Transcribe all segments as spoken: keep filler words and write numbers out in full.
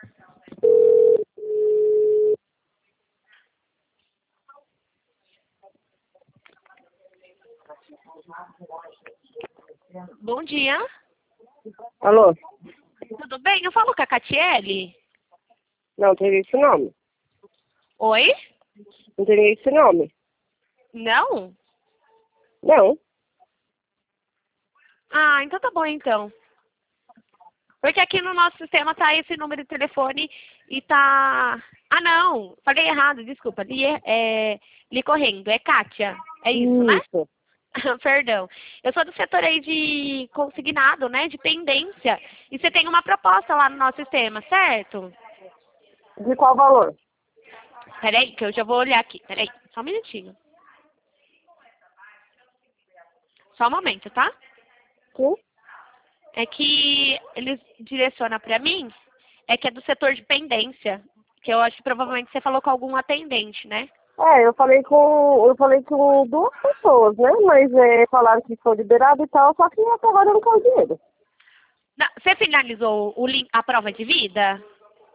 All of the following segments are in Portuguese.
Bom dia. Alô? Tudo bem? Eu falo com a Catiele? Não teria esse nome. Oi? Não teria esse nome. Não? Não. Ah, então tá bom então. Porque aqui no nosso sistema tá esse número de telefone e tá... Ah, não. Falei errado, desculpa. Li, é, li correndo. É Kátia. É isso, né? Isso. Perdão. Eu sou do setor aí de consignado, né? De pendência. E você tem uma proposta lá no nosso sistema, certo? De qual valor? Peraí, que eu já vou olhar aqui. Peraí, só um minutinho. Só um momento, tá? Sim? É que eles direcionam pra mim, é que é do setor de pendência. Que eu acho que provavelmente você falou com algum atendente, né? É, eu falei com. Eu falei com duas pessoas, né? Mas é, falaram que foi liberado e tal, só que até agora eu não tenho dinheiro. Não, você finalizou o link, a prova de vida?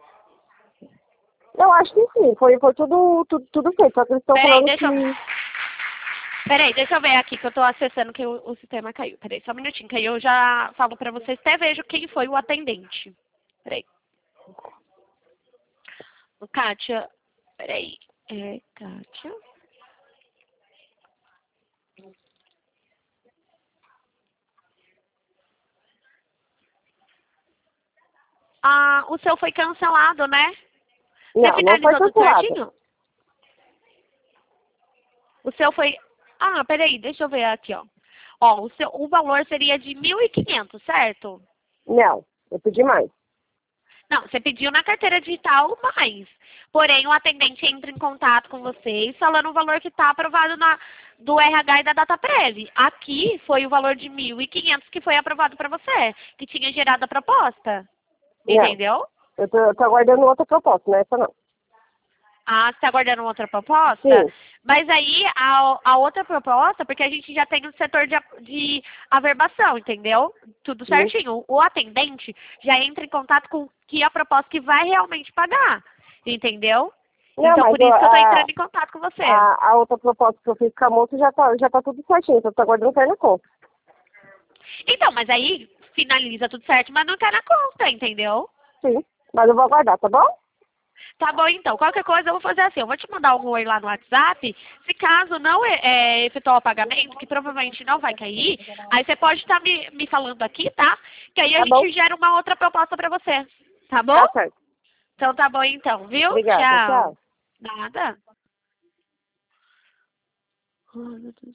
Eu acho que sim, foi, foi tudo, tudo, tudo feito, só que eles estão Peraí, falando deixa eu... que. Peraí, deixa eu ver aqui que eu tô acessando que o, o sistema caiu. Peraí, só um minutinho, que aí eu já falo pra vocês, até vejo quem foi o atendente. Peraí. O Kátia, peraí. É, Kátia. Ah, o seu foi cancelado, né? Você Não, não foi finalizou tudo cancelado. certinho? O seu foi... Ah, peraí, deixa eu ver aqui, ó. Ó, o, seu, o valor seria de mil e quinhentos, certo? Não, eu pedi mais. Não, você pediu na carteira digital mais. Porém, o atendente entra em contato com vocês falando o valor que está aprovado na, do R H e da DataPrev. Aqui foi o valor de mil e quinhentos que foi aprovado para você, que tinha gerado a proposta. Não. Entendeu? Eu tô, eu tô aguardando outra proposta, não é essa não. Ah, você está aguardando outra proposta? Sim. Mas aí, a, a outra proposta, porque a gente já tem o setor de, a- de averbação, entendeu? Tudo Sim. certinho. O atendente já entra em contato com que a proposta que vai realmente pagar, entendeu? Não, Então, mas por eu- isso que eu estou a, entrando em contato com você. a, a outra proposta que eu fiz com a moça já tá, já tá tudo certinho, só tô aguardando cair na conta. Então, mas aí finaliza tudo certo, mas não tá na conta, entendeu? Sim. Mas eu vou aguardar, tá bom? Tá bom, então. Qualquer coisa eu vou fazer assim. Eu vou te mandar um oi lá no WhatsApp. Se caso não é, é, efetuar o pagamento, que provavelmente não vai cair, aí você pode estar me, me falando aqui, tá? Que aí a Tá bom. gente gera uma outra proposta pra você. Tá bom? Tá certo. Então tá bom então, viu? Obrigada, Tchau. tchau. Nada. Ai, meu Deus.